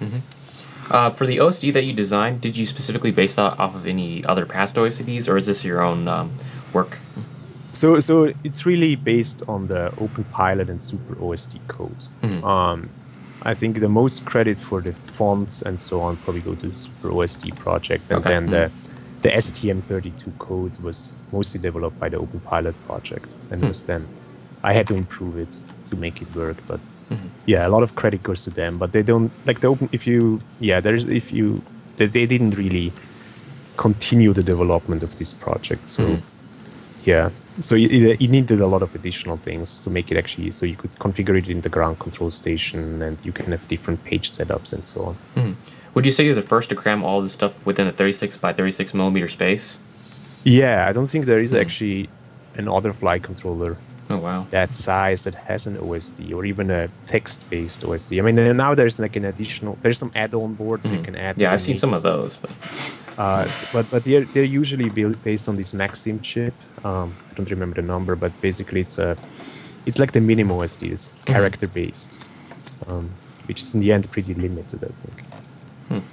Uh, for the O S D that you designed, did you specifically base that off of any other past O S Ds, or is this your own um, work? So, so it's really based on the OpenPilot and Super O S D code. Mhm. Um, I think the most credit for the fonts and so on probably go to the Super O S D project, and Okay. then the the S T M thirty-two code was mostly developed by the OpenPilot project, and Hmm. was then I had to improve it to make it work. But yeah, a lot of credit goes to them. But they don't like the open. If you yeah, there's if you they, they didn't really continue the development of this project. So. Mhm. Yeah, so it, it needed a lot of additional things to make it actually, so you could configure it in the ground control station, and you can have different page setups and so on. Mhm. Would you say you're the first to cram all this stuff within a thirty-six by thirty-six millimeter space? Yeah, I don't think there is Mhm. actually another flight controller Oh wow. that size that has an O S D or even a text-based O S D. I mean, uh, now there's like an additional, there's some add-on boards you Mhm. can add. to Yeah, the I've seen some mix. of those, but Uh, s- but but they're they're usually built based on this Maxim chip. Um, I don't remember the number, but basically it's a it's like the minimum O S D, it's character based, um, which is in the end pretty limited, I think.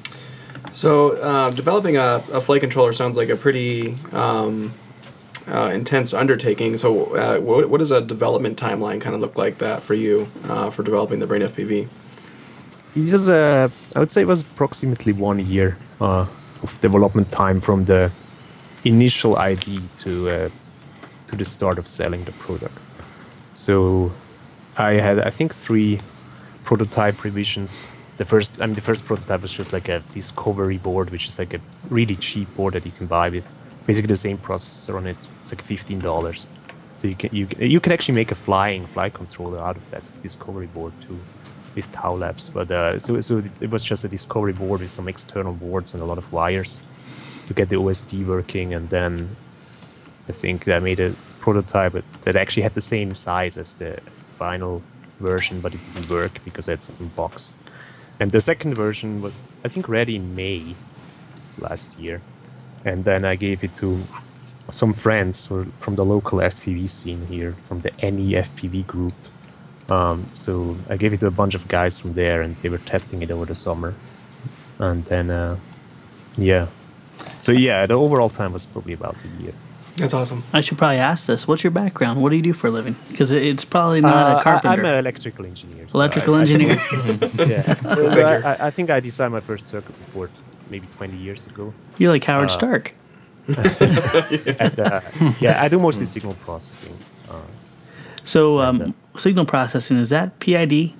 So, uh, developing a, a flight controller sounds like a pretty um, uh, intense undertaking. So, uh, what, what does a development timeline kind of look like that for you uh, for developing the Brain F P V? It was uh, I would say it was approximately one year uh, of development time from the initial idea to uh, to the start of selling the product. So I had I think three prototype revisions. The first I mean the first prototype was just like a discovery board, which is like a really cheap board that you can buy with basically the same processor on it. It's like fifteen dollars. So you can you can, you can actually make a flying flight controller out of that discovery board too, with Tau Labs. But uh, so so it was just a discovery board with some external boards and a lot of wires to get the O S D working, and then I think I made a prototype that actually had the same size as the, as the final version, but it didn't work because it had some bugs. And the second version was, I think, ready in May last year. And then I gave it to some friends who are from the local F P V scene here, from the N E F P V group. Um, so I gave it to a bunch of guys from there, and they were testing it over the summer. And then, uh, yeah. So yeah, the overall time was probably about a year. That's awesome. I should probably ask this. What's your background? What do you do for a living? Because it's probably not Uh, a carpenter. I, I'm an electrical engineer. so Electrical I- I engineer. think- yeah. So, so I, I- I think I designed my first circuit board maybe twenty years ago. You're like Howard Uh, Stark. And, uh, yeah, I do mostly signal processing. Uh, So um, and, signal processing, is that P I D?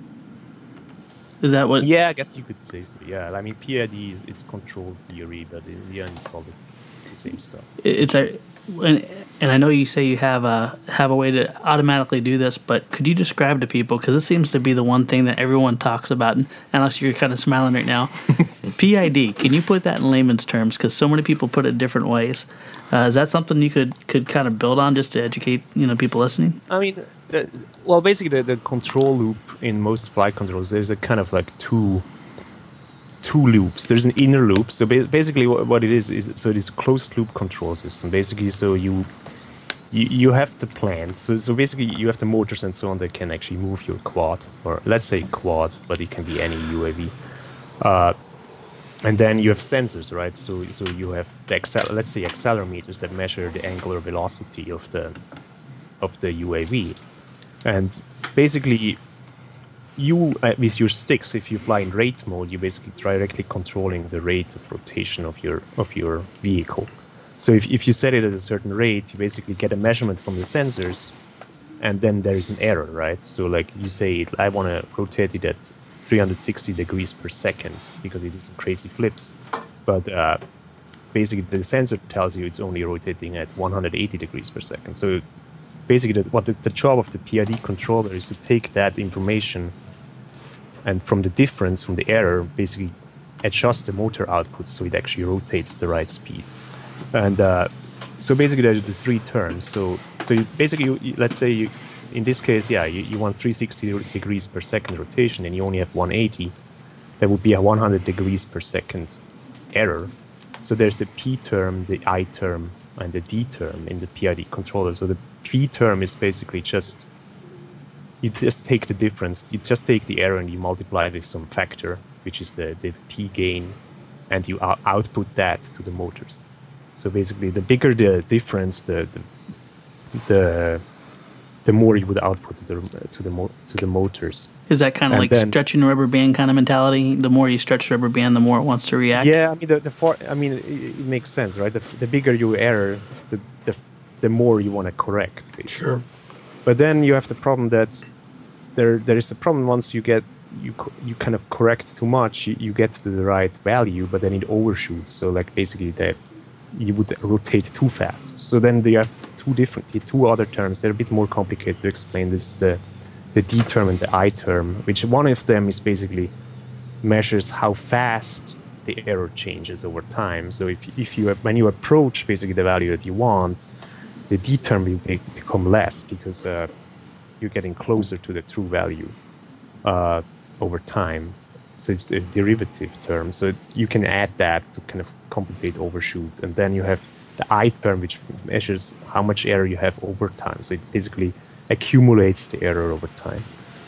Is that what? yeah, I guess you could say so. Yeah, I mean, P I D is, is control theory, but in the end, it's all the, the same stuff. It's a, and, and I know you say you have a have a way to automatically do this, but could you describe to people, because it seems to be the one thing that everyone talks about, and unless you're kind of smiling right now, P I D. Can you put that in layman's terms? Because so many people put it different ways. Uh, is that something you could could kind of build on just to educate you know people listening? I mean, the, well, basically, the, the control loop in most flight controls, there's a kind of like two two loops. There's an inner loop. So ba- basically, what, what it is is so it is a closed loop control system. Basically, so you you, you have the plant. So so basically, you have the motors and so on that can actually move your quad, or let's say quad, but it can be any U A V. Uh, and then you have sensors, right? So so you have the accel- let's say accelerometers that measure the angular velocity of the of the U A V, and basically you uh, with your sticks, if you fly in rate mode, you're basically directly controlling the rate of rotation of your of your vehicle. So if, if you set it at a certain rate, you basically get a measurement from the sensors, and then there is an error, right? So like you say, I want to rotate it at three hundred sixty degrees per second because you do some crazy flips, but uh, basically the sensor tells you it's only rotating at one hundred eighty degrees per second. So basically, the, what the, the job of the P I D controller is to take that information and from the difference, from the error, basically adjust the motor output so it actually rotates the right speed. And uh, so basically, there's the three terms. So so you, basically, you, you, let's say you, in this case, yeah, you, you want three hundred sixty degrees per second rotation, and you only have one hundred eighty. That would be a one hundred degrees per second error. So there's the P term, the I term, and the D term in the P I D controller. So the P term is basically just, you just take the difference, you just take the error and you multiply it with some factor, which is the, the P gain, and you out- output that to the motors. So basically, the bigger the difference, the the the, the more you would output to the to the mo- to the motors. Is that kind of And like then- stretching the rubber band kind of mentality? The more you stretch the rubber band, the more it wants to react. Yeah, I mean the the for, I mean it, it makes sense, right? The, f- the bigger your error, the the f- the more you want to correct, basically. Sure. But then you have the problem that there there is a problem once you get you co- you kind of correct too much, you, you get to the right value, but then it overshoots. So like basically the you would rotate too fast. So then you have two different the two other terms. They're a bit more complicated to explain. This is the the D term and the I term, which one of them is basically measures how fast the error changes over time. So if if you when you approach basically the value that you want, the D term will be, become less because uh, you're getting closer to the true value uh, over time. So it's the derivative term. So you can add that to kind of compensate overshoot. And then you have the I term, which measures how much error you have over time. So it basically accumulates the error over time.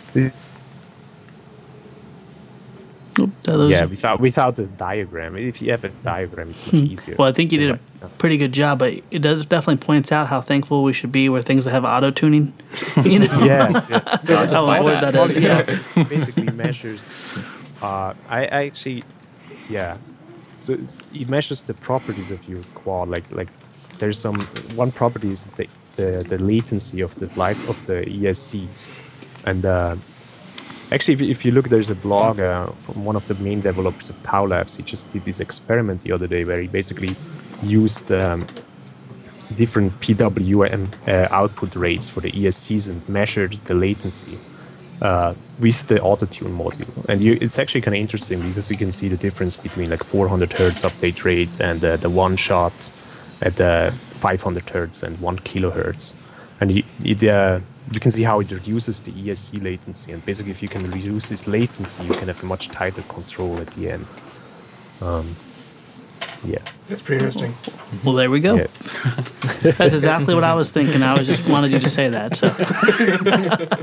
Oop, those- Yeah, without without the diagram. If you have a diagram, it's much easier. Well, I think you did a Right. pretty good job, but it does definitely points out how thankful we should be with things that have auto tuning. You know, Yes, yes. So just how buy important that. that is. yeah, Yeah. so it basically measures. Uh, I, I actually, yeah. So it's, it measures the properties of your quad. Like like, there's some one property is the the, the latency of the flight of the E S Cs, and uh, actually, if, you- if you look, there's a blog uh, from one of the main developers of Tau Labs. He just did this experiment the other day where he basically used um, different P W M uh, output rates for the E S Cs and measured the latency uh, with the autotune module. And you, it's actually kind of interesting because you can see the difference between like four hundred hertz update rate and uh, the one shot at uh, five hundred hertz and one kilohertz. And you, it, uh, you can see how it reduces the E S C latency. And basically, if you can reduce this latency, you can have a much tighter control at the end. Um, yeah. That's pretty interesting. Well, there we go. Yeah. That's exactly what I was thinking. I was just wanted you to say that. So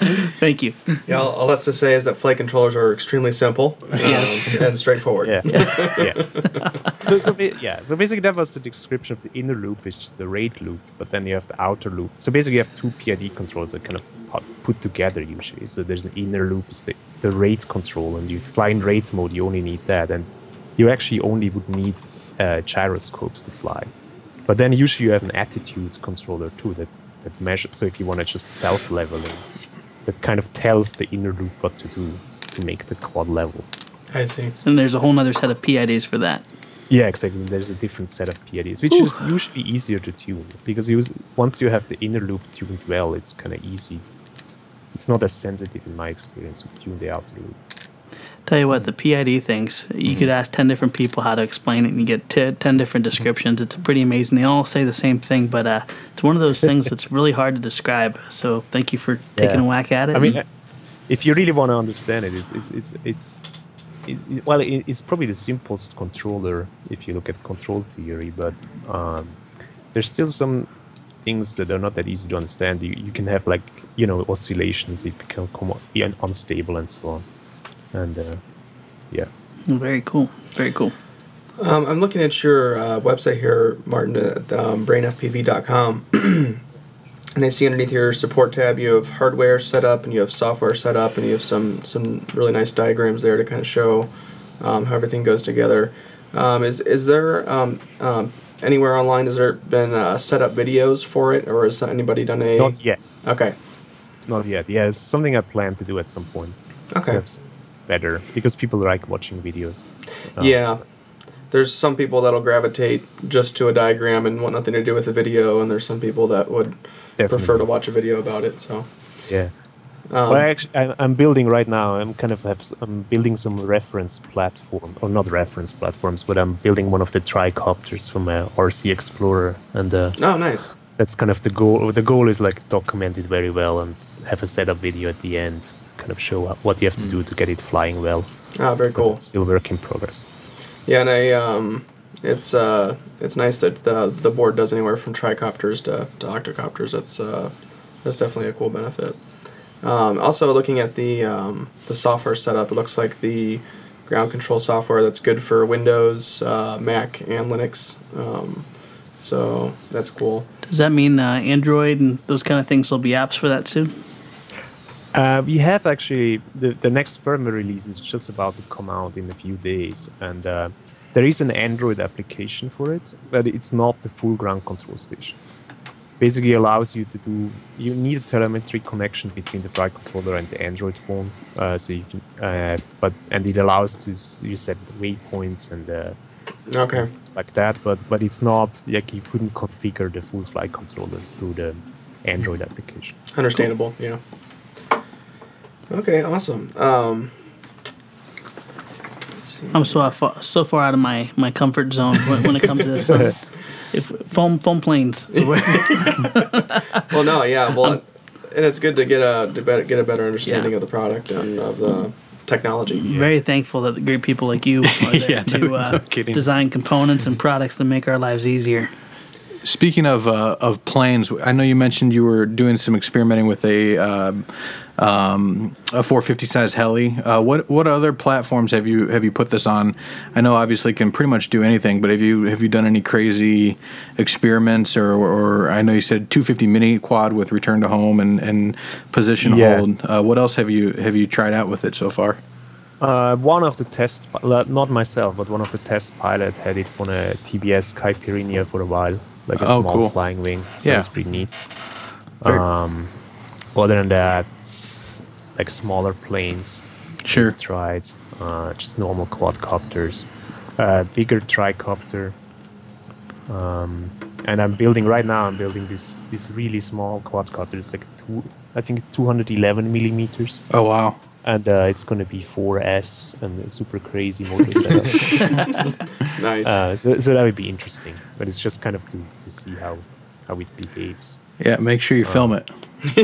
Thank you. Yeah, all, all that's to say is that flight controllers are extremely simple um, and straightforward. Yeah. yeah. So, so ba- yeah. So basically, that was the description of the inner loop, which is the rate loop. But then you have the outer loop. So basically, you have two P I D controls that kind of put, put together usually. So there's an inner loop, is the, the rate control, and you fly in rate mode. You only need that, and you actually only would need uh, gyroscopes to fly. But then usually you have an attitude controller too that that measures. So if you want to just self-leveling, that kind of tells the inner loop what to do to make the quad level. I see. And there's a whole other set of P I Ds for that. Yeah, exactly. There's a different set of P I Ds, which Ooh. is usually easier to tune because you was, once you have the inner loop tuned well, it's kind of easy. It's not as sensitive in my experience to tune the outer loop. Tell you what, the P I D things, you mm-hmm. could ask ten different people how to explain it, and you get t- ten different descriptions. It's pretty amazing. They all say the same thing, but uh, it's one of those things that's really hard to describe. So thank you for taking yeah. a whack at it. I mean, if you really want to understand it, it's it's it's it's, it's it, well, it, it's probably the simplest controller if you look at control theory, but um, there's still some things that are not that easy to understand. You, you can have like you know oscillations, it become unstable and so on. And uh, yeah, very cool, very cool. Um, I'm looking at your uh, website here, Martin, at um, brain f p v dot com, and I see underneath your support tab you have hardware set up and you have software set up, and you have some some really nice diagrams there to kind of show um, how everything goes together. Um, is is there um, um, anywhere online? Has there been uh, set up videos for it, or has anybody done a? Not yet. Okay. Not yet. Yeah, it's something I plan to do at some point. Okay. Better because people like watching videos. Um, yeah, there's some people that'll gravitate just to a diagram and want nothing to do with the video, and there's some people that would definitely prefer to watch a video about it. So yeah, um, well, I actually, I, I'm building right now. I'm kind of have I'm building some reference platform, or not reference platforms, but I'm building one of the tricopters from uh, R C Explorer, and uh, oh, nice. That's kind of the goal. The goal is like document it very well and have a setup video at the end. Kind of show what you have to do to get it flying well. Ah, very cool. But it's still work in progress. Yeah, and I um, it's uh, it's nice that the the board does anywhere from tricopters to, to octocopters. That's uh, that's definitely a cool benefit. Um, also, looking at the um, the software setup, it looks like the ground control software that's good for Windows, uh, Mac, and Linux. Um, so that's cool. Does that mean uh, Android and those kind of things will be apps for that soon? Uh, we have actually, the, the next firmware release is just about to come out in a few days, and uh, there is an Android application for it, but it's not the full ground control station. Basically allows you to do, you need a telemetry connection between the flight controller and the Android phone, uh, so you can, uh, but, and it allows to, you set waypoints and uh, okay. like that, but, but it's not, like you couldn't configure the full flight controller through the Android application. Understandable, cool. Yeah. Okay, awesome. Um, I'm so far, so far out of my, my comfort zone when, when it comes to this. Um, if foam foam planes. Well, no, yeah, well, um, and it's good to get a to better, get a better understanding yeah. of the product and of the technology. Yeah. Very thankful that the great people like you are there yeah, to no, uh, no design components and products to make our lives easier. Speaking of uh, of planes, I know you mentioned you were doing some experimenting with a uh, um, a four fifty size heli. Uh, what what other platforms have you have you put this on? I know obviously it can pretty much do anything, but have you have you done any crazy experiments or, or I know you said two fifty mini quad with return to home and, and position yeah. hold. Uh, what else have you have you tried out with it so far? Uh, one of the test, not myself, but one of the test pilots had it for a T B S Caipirinha for a while. Like a oh, small cool. flying wing. Yeah. That's pretty neat. Um, other than that, like smaller planes. Sure. We've tried. Uh, just normal quadcopters. Uh, bigger tricopter. Um, and I'm building, right now, I'm building this this really small quadcopter. It's like, two, I think, two hundred eleven millimeters. Oh, wow. And uh, it's going to be four S and a super crazy motor setup. Nice. Uh, so, so that would be interesting, but it's just kind of to, to see how, how it behaves. Yeah, make sure you uh, film it.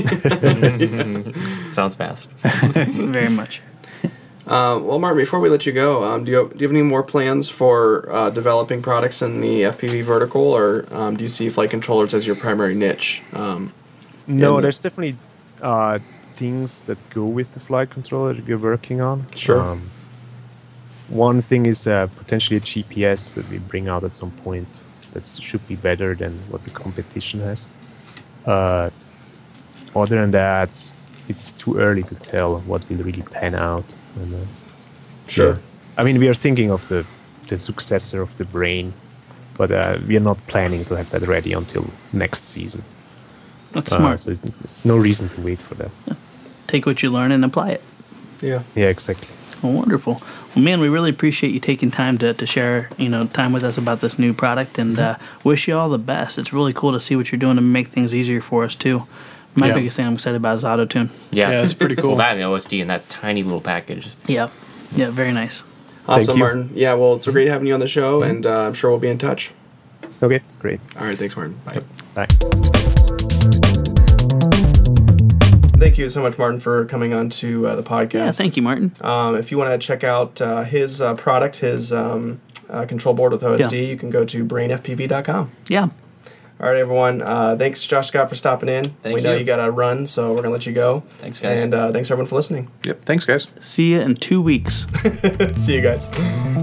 Sounds fast. Very much. Uh, well, Martin, before we let you go, um, do you have, do you have any more plans for uh, developing products in the F P V vertical, or um, do you see flight controllers as your primary niche? Um, no, there's definitely uh, things that go with the flight controller that we're working on. Sure. Um, one thing is uh, potentially a G P S that we bring out at some point that should be better than what the competition has. Uh, other than that, it's too early to tell what will really pan out. And, uh, Sure. yeah. I mean, we are thinking of the, the successor of the Brain, but uh, we are not planning to have that ready until next season. That's Uh, smart. so it's no reason to wait for that. Take what you learn and apply it. Yeah. Yeah, exactly. Well, wonderful. Well, man, we really appreciate you taking time to, to share, you know, time with us about this new product, and uh, wish you all the best. It's really cool to see what you're doing to make things easier for us too. My Yeah. biggest thing I'm excited about is AutoTune. Yeah, Yeah, it's pretty cool. Well, that and the O S D in that tiny little package. Yeah, yeah, very nice. Awesome, Thank you. Martin. Yeah, well, it's great having you on the show, and uh, I'm sure we'll be in touch. Okay, great. All right, thanks, Martin. Bye. Bye. Thank you so much, Martin, for coming on to uh, the podcast. Yeah, thank you, Martin. Um, if you want to check out uh, his uh, product, his um, uh, control board with O S D, Yeah. you can go to brain f p v dot com. Yeah, All right, everyone. Uh, thanks, Josh Scott, for stopping in. Thank we know you. you got to run, so we're going to let you go. Thanks, guys. And uh, thanks, everyone, for listening. Yep. Thanks, guys. see you in two weeks. See you guys.